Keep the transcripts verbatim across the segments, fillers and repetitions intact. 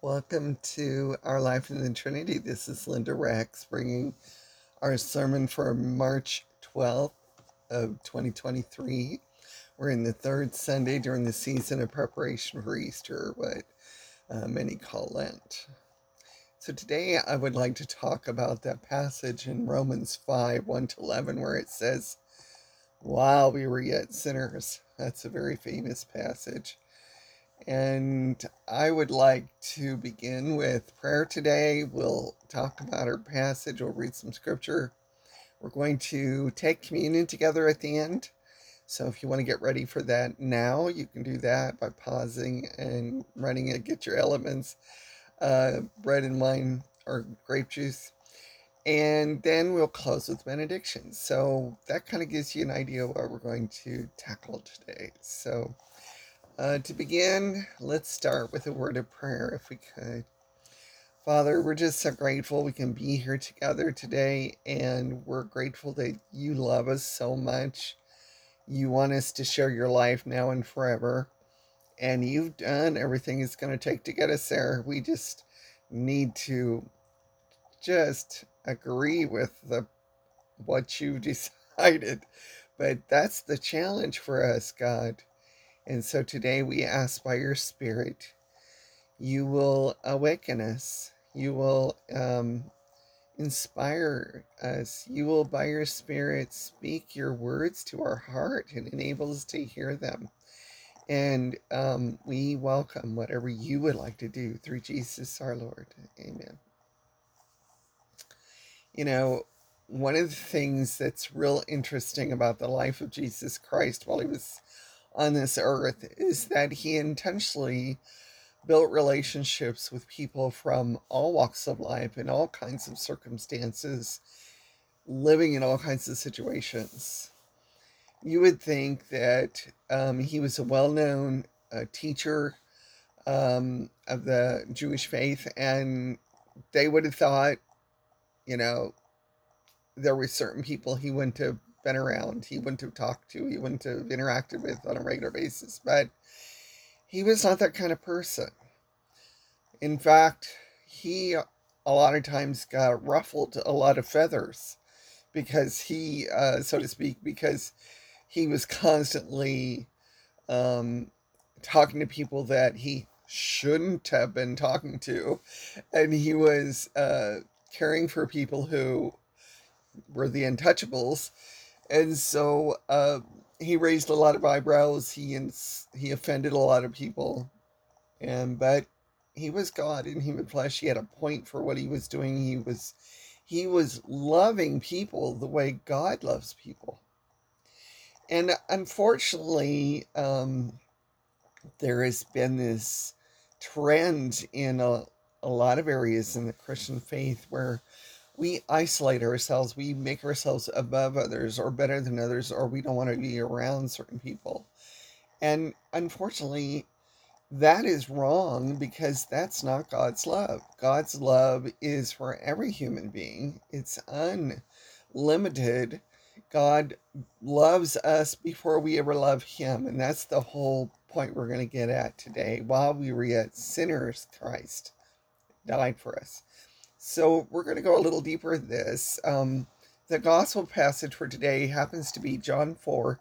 Welcome to Our Life in the Trinity. This is Linda Rex bringing our sermon for March twelfth of twenty twenty-three. We're in the third Sunday during the season of preparation for Easter, what uh, many call Lent. So today I would like to talk about that passage in Romans five, one to eleven, where it says, while we were yet sinners. That's a very famous passage. And I would like to begin with prayer today. We'll talk about our passage, we'll read some scripture. We're going to take communion together at the end. So if you want to get ready for that now, you can do that by pausing and running it. Get your elements, uh, bread and wine or grape juice. And then we'll close with benediction. So that kind of gives you an idea of what we're going to tackle today. So Uh, to begin, let's start with a word of prayer, if we could. Father, we're just so grateful we can be here together today, and we're grateful that you love us so much. You want us to share your life now and forever, and you've done everything it's going to take to get us there. We just need to just agree with the what you decided. But that's the challenge for us, God. And so today we ask by your Spirit, you will awaken us. You will um, inspire us. You will, by your Spirit, speak your words to our heart and enable us to hear them. And um, we welcome whatever you would like to do through Jesus our Lord. Amen. You know, one of the things that's real interesting about the life of Jesus Christ while he was on this earth is that he intentionally built relationships with people from all walks of life in all kinds of circumstances, living in all kinds of situations. You would think that um, he was a well known uh, teacher um, of the Jewish faith, and they would have thought, you know, there were certain people he wouldn't have been around, he wouldn't have talked to, he wouldn't have interacted with on a regular basis. But he was not that kind of person. In fact, he a lot of times got ruffled a lot of feathers because he, uh, so to speak, because he was constantly um, talking to people that he shouldn't have been talking to. And he was uh, caring for people who were the untouchables. And so uh, he raised a lot of eyebrows. He, ins- he offended a lot of people. And but he was God in human flesh. He had a point for what he was doing. He was he was loving people the way God loves people. And unfortunately, um, there has been this trend in a, a lot of areas in the Christian faith where we isolate ourselves, we make ourselves above others or better than others, or we don't want to be around certain people. And unfortunately, that is wrong because that's not God's love. God's love is for every human being, it's unlimited. God loves us before we ever love Him. And that's the whole point we're going to get at today. While we were yet sinners, Christ died for us. So we're going to go a little deeper in this. Um, the gospel passage for today happens to be John four,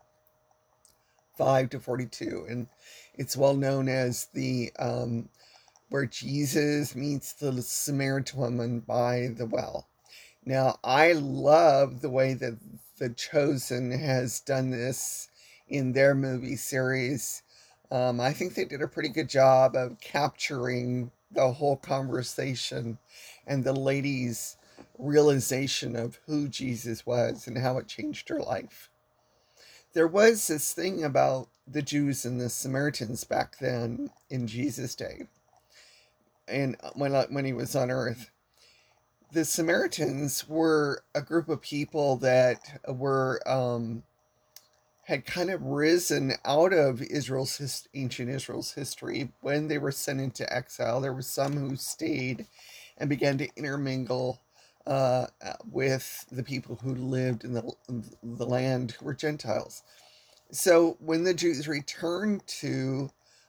five to forty-two. And it's well known as the um, where Jesus meets the Samaritan woman by the well. Now, I love the way that The Chosen has done this in their movie series. Um, I think they did a pretty good job of capturing the whole conversation and the lady's realization of who Jesus was and how it changed her life. There was this thing about the Jews and the Samaritans back then in Jesus' day, and when when he was on earth. The Samaritans were a group of people that were um, had kind of risen out of Israel's his, ancient Israel's history when they were sent into exile. There were some who stayed and began to intermingle uh, with the people who lived in the the land who were Gentiles. So when the Jews returned to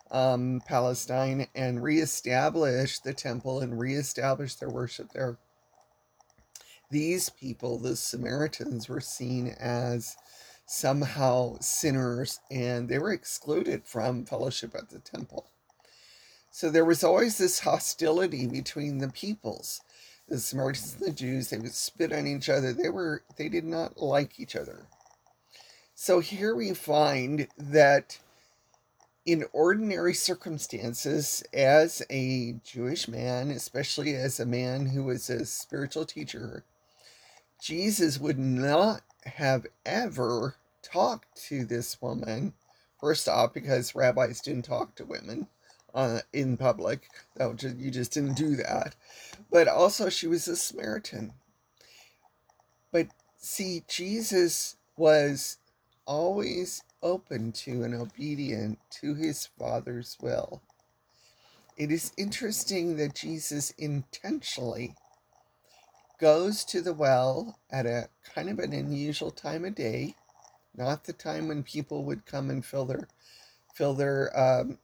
um, Palestine and reestablish the temple and reestablish their worship there. These people, the Samaritans, were seen as somehow sinners, and they were excluded from fellowship at the temple. So there was always this hostility between the peoples. The Samaritans and the Jews, they would spit on each other. They were they did not like each other. So here we find that in ordinary circumstances, as a Jewish man, especially as a man who was a spiritual teacher, Jesus would not have ever talked to this woman. First off, because rabbis didn't talk to women uh, in public. That was just, you just didn't do that. But also, she was a Samaritan. But see, Jesus was always open to and obedient to his Father's will. It is interesting that Jesus intentionally goes to the well at a kind of an unusual time of day, not the time when people would come and fill their fill their um,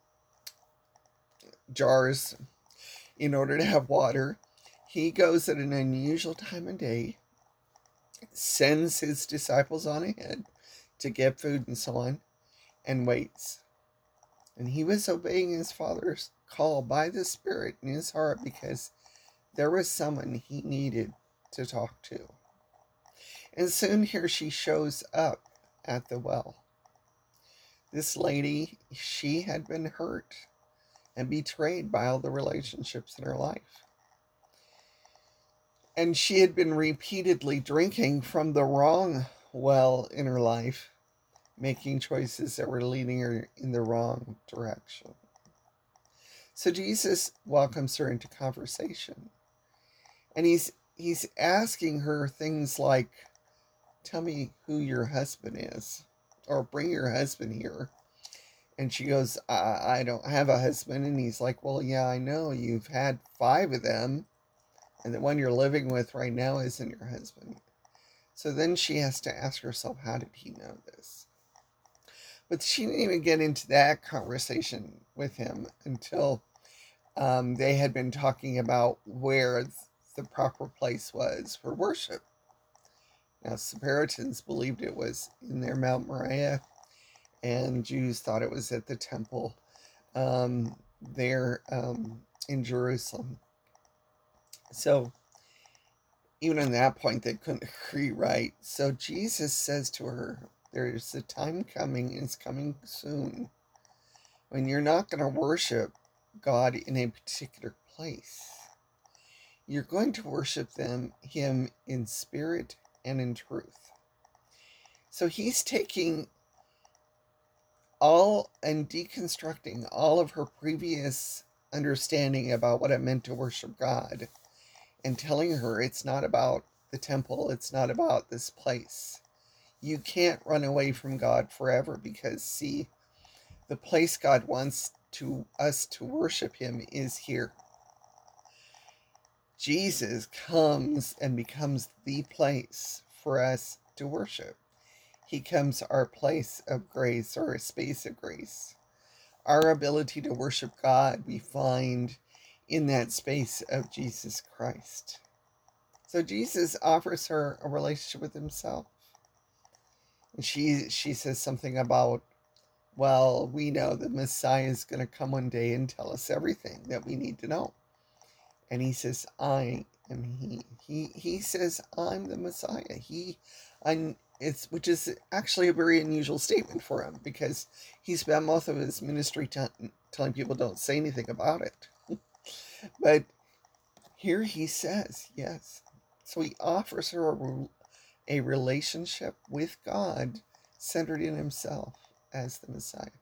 jars in order to have water. He goes at an unusual time of day, sends his disciples on ahead to get food and so on, and waits. And he was obeying his Father's call by the Spirit in his heart because there was someone he needed to talk to. And soon here she shows up at the well. This lady, she had been hurt and betrayed by all the relationships in her life. And she had been repeatedly drinking from the wrong well in her life, making choices that were leading her in the wrong direction. So Jesus welcomes her into conversation. And he's he's asking her things like, tell me who your husband is, or bring your husband here. And she goes, I, I don't have a husband. And he's like, well, yeah, I know. You've had five of them. And the one you're living with right now isn't your husband. So then she has to ask herself, how did he know this? But she didn't even get into that conversation with him until um, they had been talking about where the proper place was for worship. Now, Samaritans believed it was in their Mount Moriah, and Jews thought it was at the temple um, there um, in Jerusalem. So, even on that point, they couldn't agree right. So Jesus says to her, there's a time coming, and it's coming soon, when you're not going to worship God in a particular place. You're going to worship them, him in spirit and in truth. So he's taking all and deconstructing all of her previous understanding about what it meant to worship God and telling her it's not about the temple, it's not about this place. You can't run away from God forever because, see, the place God wants to us to worship him is here. Jesus comes and becomes the place for us to worship. He comes our place of grace, or a space of grace. Our ability to worship God we find in that space of Jesus Christ. So Jesus offers her a relationship with himself. And she she says something about, well, we know the Messiah is going to come one day and tell us everything that we need to know. And he says, I am he. He he says, I'm the Messiah. He, I, it's which is actually a very unusual statement for him because he spent most of his ministry t- telling people don't say anything about it. But here he says, yes. So he offers her a, a relationship with God centered in himself as the Messiah.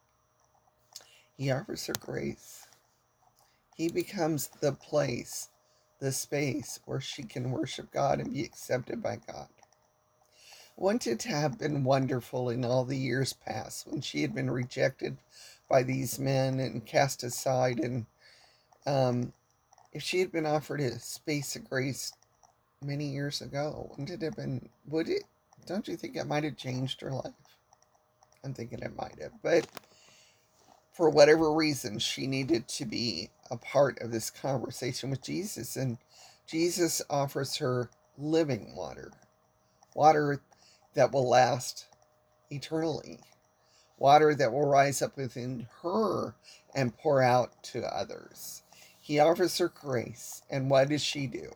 He offers her grace. He becomes the place, the space where she can worship God and be accepted by God. Wouldn't it have been wonderful in all the years past when she had been rejected by these men and cast aside, and um, if she had been offered a space of grace many years ago, wouldn't it have been, would it, don't you think it might have changed her life? I'm thinking it might have, but for whatever reason, she needed to be a part of this conversation with Jesus. And Jesus offers her living water, water that will last eternally, water that will rise up within her and pour out to others. He offers her grace. And what does she do?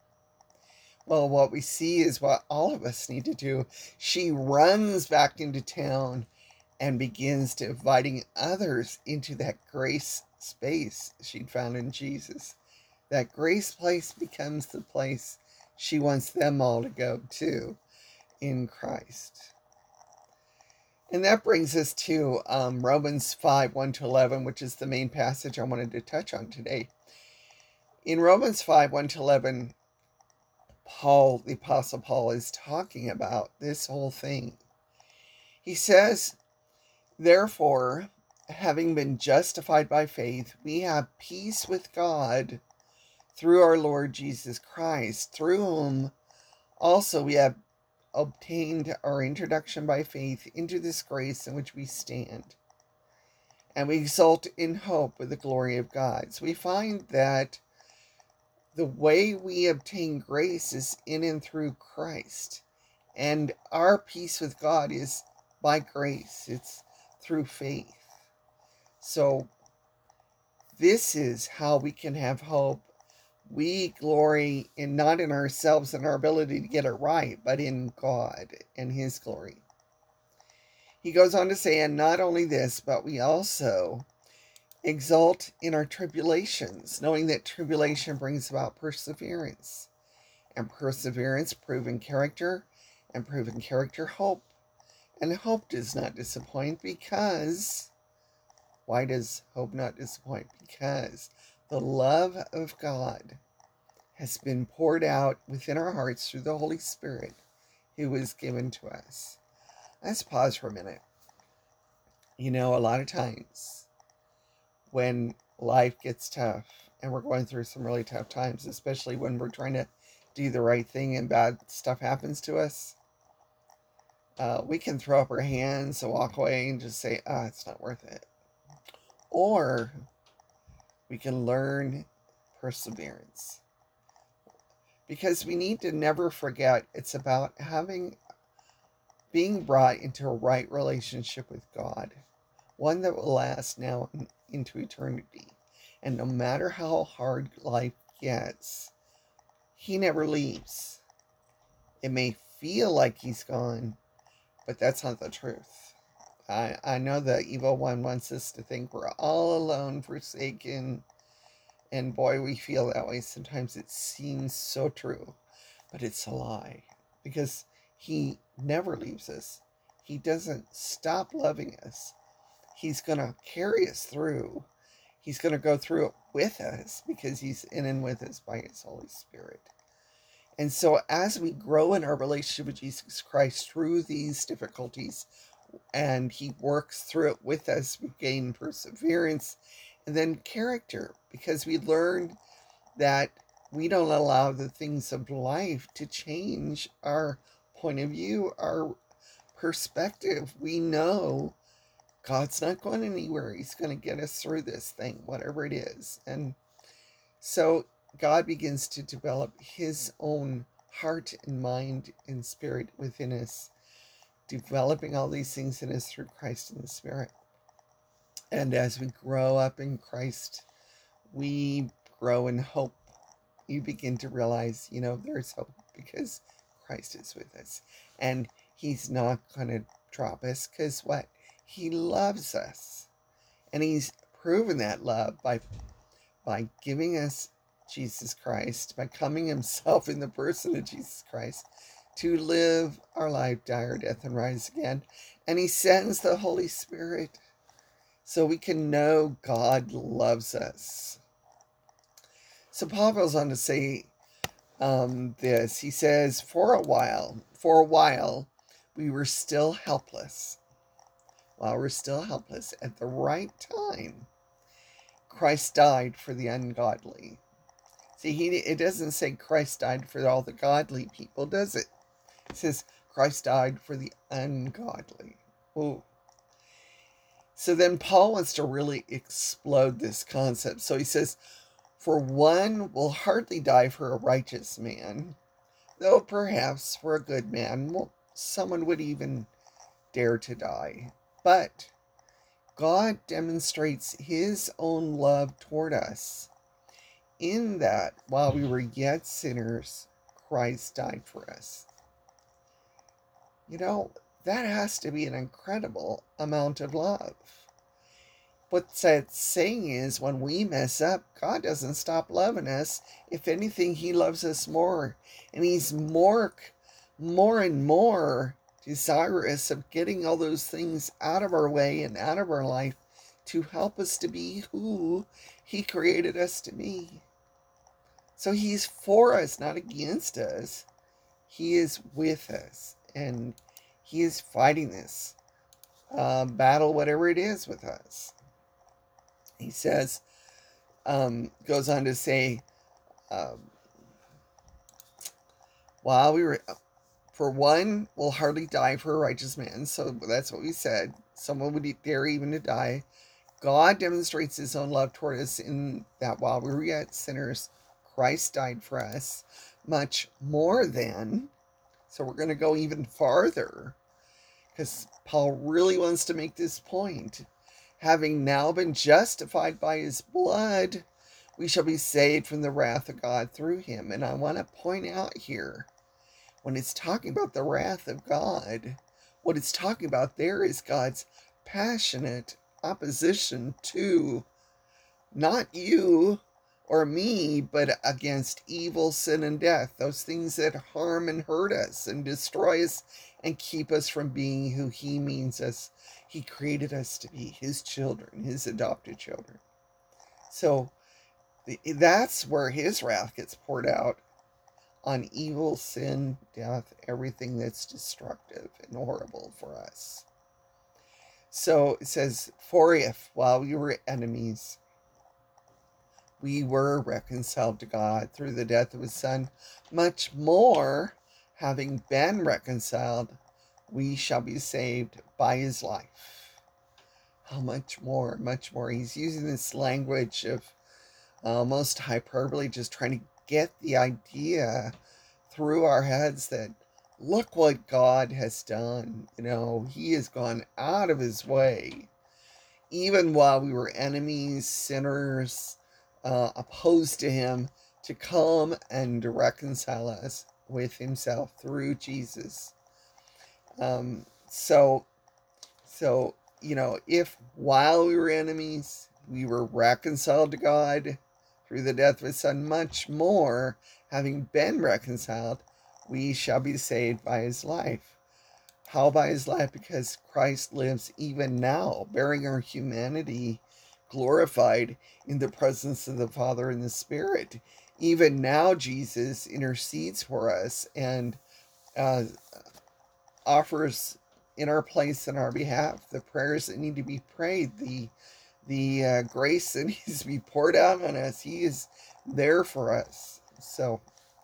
Well, what we see is what all of us need to do. She runs back into town and begins to inviting others into that grace space she'd found in Jesus. That grace place becomes the place she wants them all to go to in Christ. And that brings us to um, Romans five, one to eleven, which is the main passage I wanted to touch on today. In Romans five, one to eleven, Paul, the Apostle Paul, is talking about this whole thing. He says, therefore, having been justified by faith, we have peace with God through our Lord Jesus Christ, through whom also we have obtained our introduction by faith into this grace in which we stand. And we exult in hope with the glory of God. So we find that the way we obtain grace is in and through Christ. And our peace with God is by grace. It's through faith. So this is how we can have hope. We glory in not in ourselves and our ability to get it right, but in God and His glory. He goes on to say, and not only this, but we also exult in our tribulations, knowing that tribulation brings about perseverance, and perseverance, proven character, and proven character, hope. And hope does not disappoint because, why does hope not disappoint? Because the love of God has been poured out within our hearts through the Holy Spirit who was given to us. Let's pause for a minute. You know, a lot of times when life gets tough and we're going through some really tough times, especially when we're trying to do the right thing and bad stuff happens to us, uh, we can throw up our hands and walk away and just say, ah, oh, it's not worth it. Or we can learn perseverance. Because we need to never forget it's about having, being brought into a right relationship with God. One that will last now into eternity. And no matter how hard life gets, He never leaves. It may feel like He's gone, but that's not the truth. I, I know the evil one wants us to think we're all alone, forsaken. And boy, we feel that way. Sometimes it seems so true, but it's a lie. Because He never leaves us. He doesn't stop loving us. He's going to carry us through. He's going to go through it with us because He's in and with us by His Holy Spirit. And so as we grow in our relationship with Jesus Christ through these difficulties, and He works through it with us, we gain perseverance and then character, because we learn that we don't allow the things of life to change our point of view, our perspective. We know God's not going anywhere. He's going to get us through this thing, whatever it is. And so God begins to develop His own heart and mind and spirit within us, developing all these things in us through Christ and the Spirit. And as we grow up in Christ, we grow in hope. You begin to realize, you know, there's hope because Christ is with us. And He's not going to drop us because what? He loves us. And He's proven that love by, by giving us Jesus Christ, by coming Himself in the person of Jesus Christ to live our life, die our death, and rise again. And He sends the Holy Spirit so we can know God loves us. So Paul goes on to say um, this. He says, for a while, for a while, we were still helpless. While we're still helpless, at the right time, Christ died for the ungodly. See, he it doesn't say Christ died for all the godly people, does it? It says Christ died for the ungodly. Ooh. So then Paul wants to really explode this concept. So he says, for one will hardly die for a righteous man, though perhaps for a good man, well, someone would even dare to die. But God demonstrates his own love toward us in that while we were yet sinners, Christ died for us. You know, that has to be an incredible amount of love. What that's saying is when we mess up, God doesn't stop loving us. If anything, he loves us more. And he's more, more and more desirous of getting all those things out of our way and out of our life to help us to be who he created us to be. So he's for us, not against us. He is with us, and he is fighting this uh, battle, whatever it is, with us. He says, um, goes on to say, um, while we were, for one will hardly die for a righteous man. So that's what we said. Someone would dare even to die. God demonstrates his own love toward us in that while we were yet sinners, Christ died for us. Much more than, so we're going to go even farther, because Paul really wants to make this point. Having now been justified by his blood, we shall be saved from the wrath of God through him. And I want to point out here, when it's talking about the wrath of God, what it's talking about there is God's passionate opposition to not you or me, but against evil, sin, and death. Those things that harm and hurt us and destroy us and keep us from being who he means us. He created us to be his children, his adopted children. So that's where his wrath gets poured out on evil, sin, death, everything that's destructive and horrible for us. So it says, for if, while we were enemies, we were reconciled to God through the death of his Son, much more, having been reconciled, we shall be saved by his life. How much more, much more. He's using this language of almost hyperbole, just trying to get the idea through our heads that look what God has done. You know, he has gone out of his way, even while we were enemies, sinners, uh, opposed to him, to come and to reconcile us with himself through Jesus. Um, so, so, you know, if while we were enemies, we were reconciled to God through the death of his Son, much more, having been reconciled, we shall be saved by his life. How by his life? Because Christ lives even now, bearing our humanity, glorified in the presence of the Father and the Spirit. Even now, Jesus intercedes for us and uh, offers in our place in our behalf the prayers that need to be prayed, the the uh, grace that needs to be poured out on us. He is there for us. So,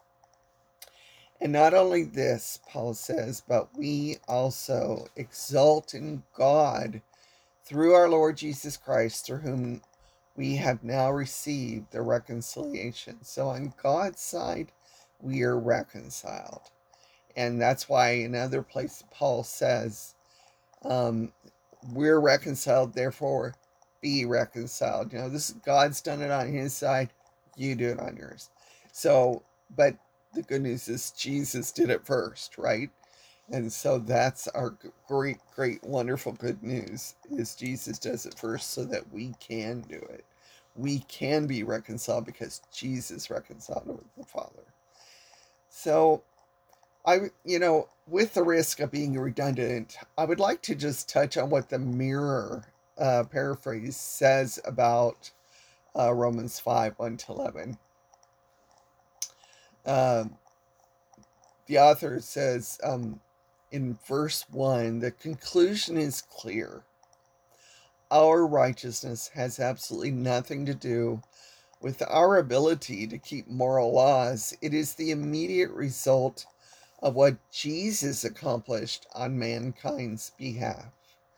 and not only this, Paul says, but we also exult in God through our Lord Jesus Christ, through whom we have now received the reconciliation. So on God's side, we are reconciled. And that's why in other places Paul says, um, we're reconciled, therefore be reconciled. You know, this God's done it on his side, you do it on yours. So, but the good news is Jesus did it first, right? And so that's our great, great, wonderful good news, is Jesus does it first so that we can do it. We can be reconciled because Jesus reconciled with the Father. So, I, you know, with the risk of being redundant, I would like to just touch on what the Mirror uh, paraphrase says about uh, Romans five, one to eleven. Um, the author says um, in verse one, the conclusion is clear. Our righteousness has absolutely nothing to do with our ability to keep moral laws. It is the immediate result of what Jesus accomplished on mankind's behalf.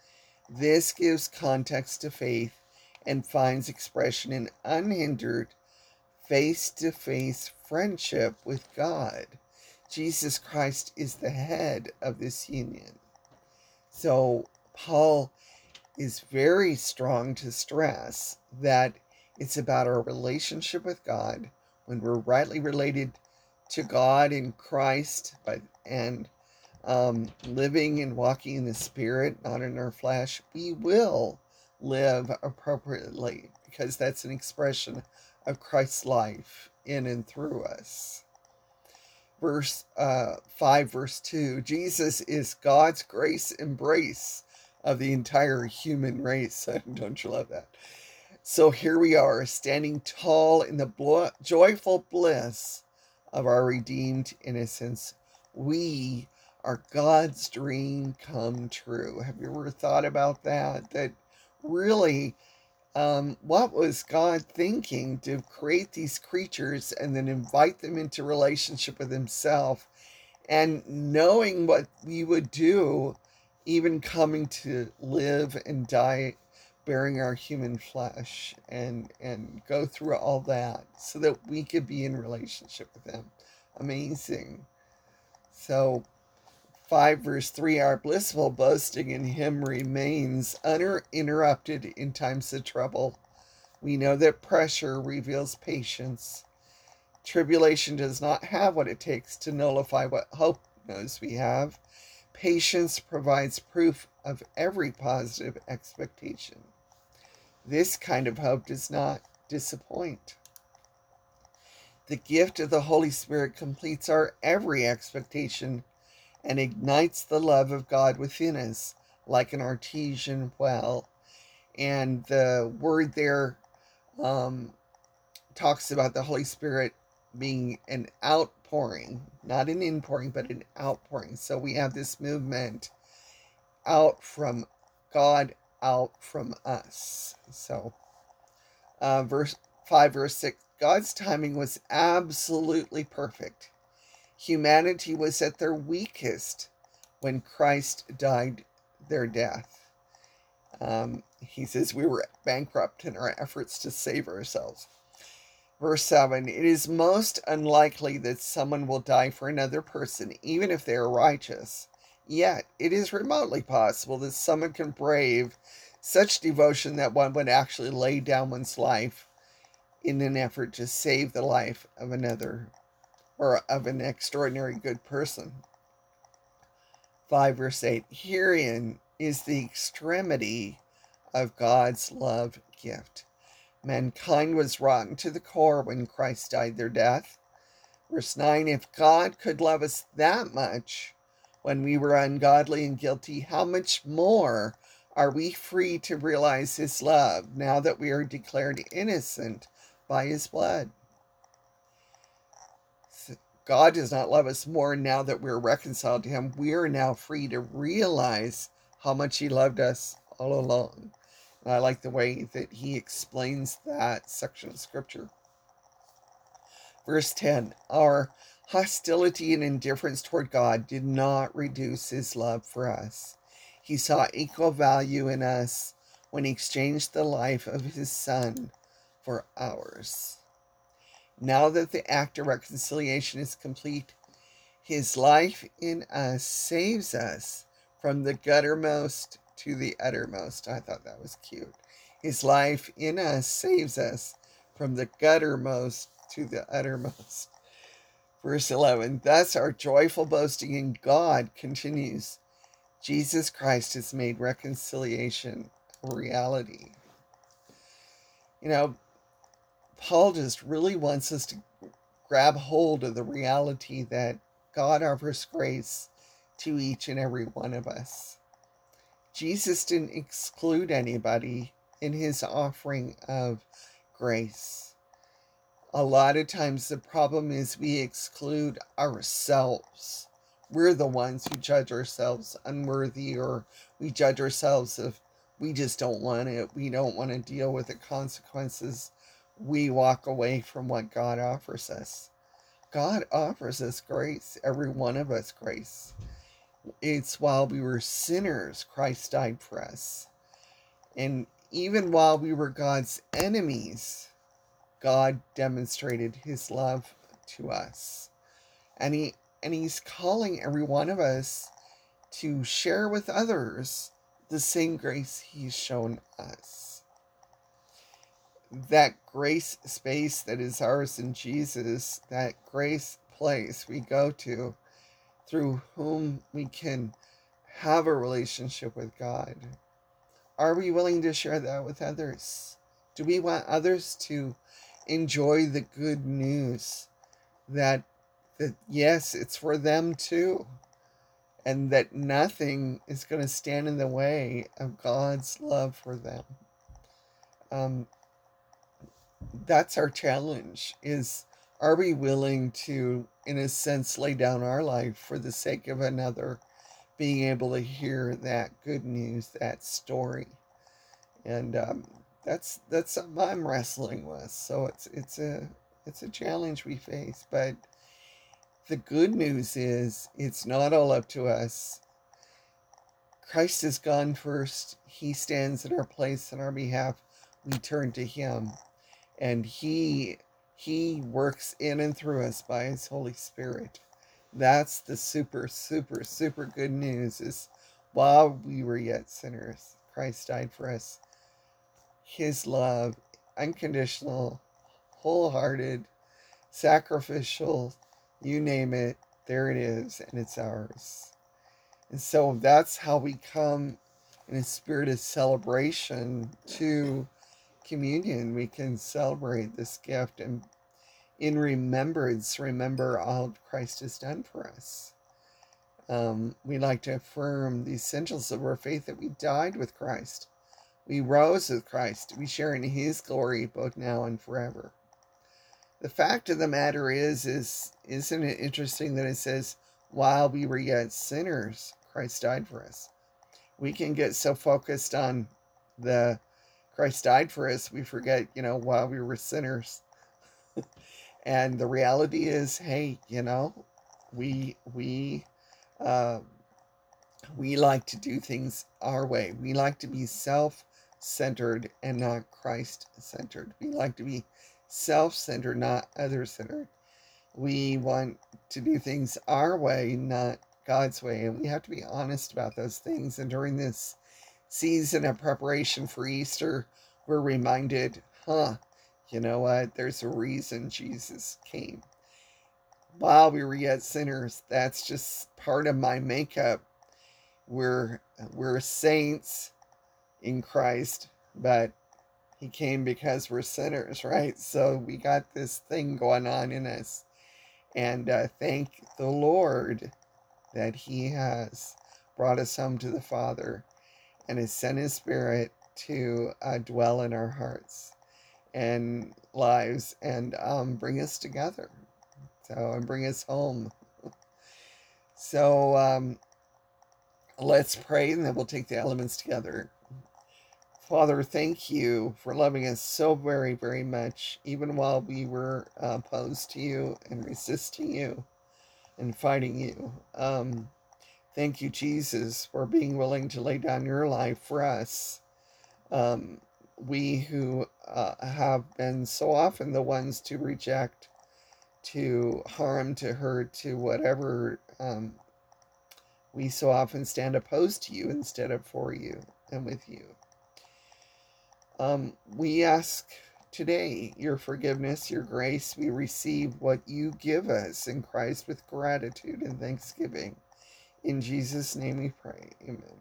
This gives context to faith and finds expression in unhindered, face to face friendship with God. Jesus Christ is the head of this union. So, Paul is very strong to stress that it's about our relationship with God. When we're rightly related to God in Christ, but and um, living and walking in the Spirit, not in our flesh, we will live appropriately, because that's an expression of Christ's life in and through us. Verse uh, five, verse two, Jesus is God's grace embrace of the entire human race. Don't you love that? So here we are, standing tall in the blo- joyful bliss of our redeemed innocence. We are God's dream come true. Have you ever thought about that? That really, um, what was God thinking to create these creatures and then invite them into relationship with himself, and knowing what we would do, even coming to live and die bearing our human flesh, and and go through all that so that we could be in relationship with him. Amazing. So five verse three, our blissful boasting in him remains uninterrupted in times of trouble. We know that pressure reveals patience. Tribulation does not have what it takes to nullify what hope knows we have. Patience provides proof of every positive expectation. This kind of hope does not disappoint. The gift of the Holy Spirit completes our every expectation and ignites the love of God within us like an artesian well. And the word there um, talks about the Holy Spirit being an outpouring, not an inpouring, but an outpouring. So we have this movement out from God, out from us. So uh, verse five, verse six, God's timing was absolutely perfect. Humanity was at their weakest when Christ died their death. Um, he says we were bankrupt in our efforts to save ourselves. Verse seven, it is most unlikely that someone will die for another person, even if they are righteous. Yet, it is remotely possible that someone can brave such devotion that one would actually lay down one's life in an effort to save the life of another, or of an extraordinary good person. five verse eight, herein is the extremity of God's love gift. Mankind was rotten to the core when Christ died their death. Verse nine, if God could love us that much when we were ungodly and guilty, how much more are we free to realize his love now that we are declared innocent by his blood? God does not love us more now that we're reconciled to him. We are now free to realize how much he loved us all along. And I like the way that he explains that section of scripture. Verse ten, our hostility and indifference toward God did not reduce his love for us. He saw equal value in us when he exchanged the life of his son for ours. Now that the act of reconciliation is complete, his life in us saves us from the guttermost to the uttermost. I thought that was cute. His life in us saves us from the guttermost to the uttermost. Verse eleven, thus our joyful boasting in God continues. Jesus Christ has made reconciliation a reality. You know, Paul just really wants us to grab hold of the reality that God offers grace to each and every one of us. Jesus didn't exclude anybody in his offering of grace. A lot of times the problem is we exclude ourselves. We're the ones who judge ourselves unworthy, or we judge ourselves if we just don't want it. We don't want to deal with the consequences. We walk away from what God offers us. God offers us grace, every one of us grace. It's while we were sinners, Christ died for us. And even while we were God's enemies, God demonstrated his love to us. And he and he's calling every one of us to share with others the same grace he's shown us. That grace space that is ours in Jesus, that grace place we go to through whom we can have a relationship with God. Are we willing to share that with others? Do we want others to enjoy the good news that that yes, it's for them too, and that nothing is going to stand in the way of God's love for them? Um, that's our challenge, is are we willing to, in a sense, lay down our life for the sake of another being able to hear that good news, that story? And um, that's that's something I'm wrestling with. So it's it's a it's a challenge we face. But the good news is it's not all up to us. Christ has gone first. He stands in our place on our behalf. We turn to him, and he he works in and through us by his Holy Spirit. That's the super super super good news, is while we were yet sinners, Christ died for us. His love, unconditional, wholehearted, sacrificial, you name it, there it is, and it's ours. And so that's how we come in a spirit of celebration to communion. We can celebrate this gift and in remembrance, remember all Christ has done for us. Um, we like to affirm the essentials of our faith, that we died with Christ. We rose with Christ. We share in his glory both now and forever. The fact of the matter is, is isn't it interesting that it says, while we were yet sinners, Christ died for us? We can get so focused on the Christ died for us, we forget, you know, while we were sinners. And the reality is, hey, you know, we we uh, we like to do things our way. We like to be self-centered and not Christ-centered. We like to be self-centered, not other-centered. We want to do things our way, not God's way. And we have to be honest about those things. And during this season of preparation for Easter, we're reminded, huh, you know what? There's a reason Jesus came. While we were yet sinners, that's just part of my makeup. We're we're saints in Christ, but he came because we're sinners, right? So we got this thing going on in us. And uh, thank the Lord that he has brought us home to the Father and has sent his Spirit to uh, dwell in our hearts and lives, and um, bring us together. So, and bring us home. So, um, let's pray, and then we'll take the elements together. Father, thank you for loving us so very, very much, even while we were uh, opposed to you and resisting you and fighting you. Um, thank you, Jesus, for being willing to lay down your life for us. Um, we who uh, have been so often the ones to reject, to harm, to hurt, to whatever, um, we so often stand opposed to you instead of for you and with you. Um, we ask today your forgiveness, your grace. We receive what you give us in Christ with gratitude and thanksgiving. In Jesus' name we pray. Amen.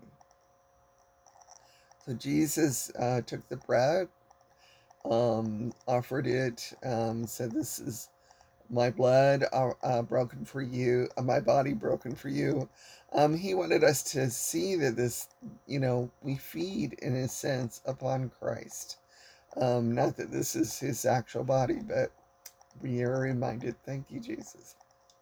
So Jesus uh, took the bread, um, offered it, um, said, "This is my blood uh, uh, broken for you, uh, my body broken for you." Um, he wanted us to see that this, you know, we feed in a sense upon Christ. Um, not that this is his actual body, but we are reminded. Thank you, Jesus.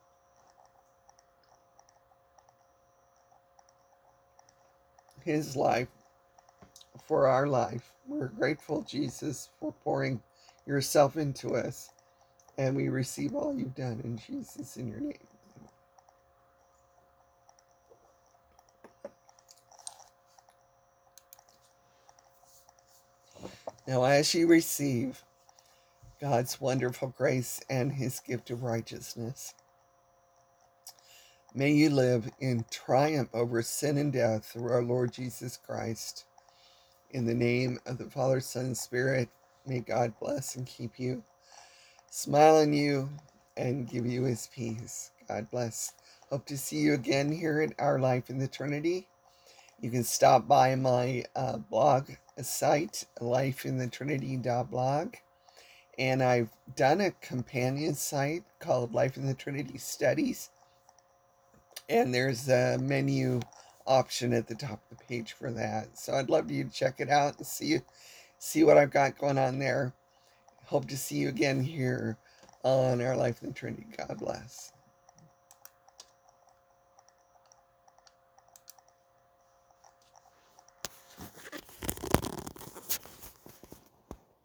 His life for our life. We're grateful, Jesus, for pouring yourself into us. And we receive all you've done in Jesus, in your name. Now, as you receive God's wonderful grace and his gift of righteousness, may you live in triumph over sin and death through our Lord Jesus Christ. In the name of the Father, Son, and Spirit, may God bless and keep you, smile on you, and give you his peace. God bless. Hope to see you again here at Our Life in the Trinity. You can stop by my uh, blog site, life in the trinity dot blog. And I've done a companion site called Life in the Trinity Studies. And there's a menu option at the top of the page for that. So I'd love you to check it out and see, see what I've got going on there. Hope to see you again here on Our Life in the Trinity. God bless.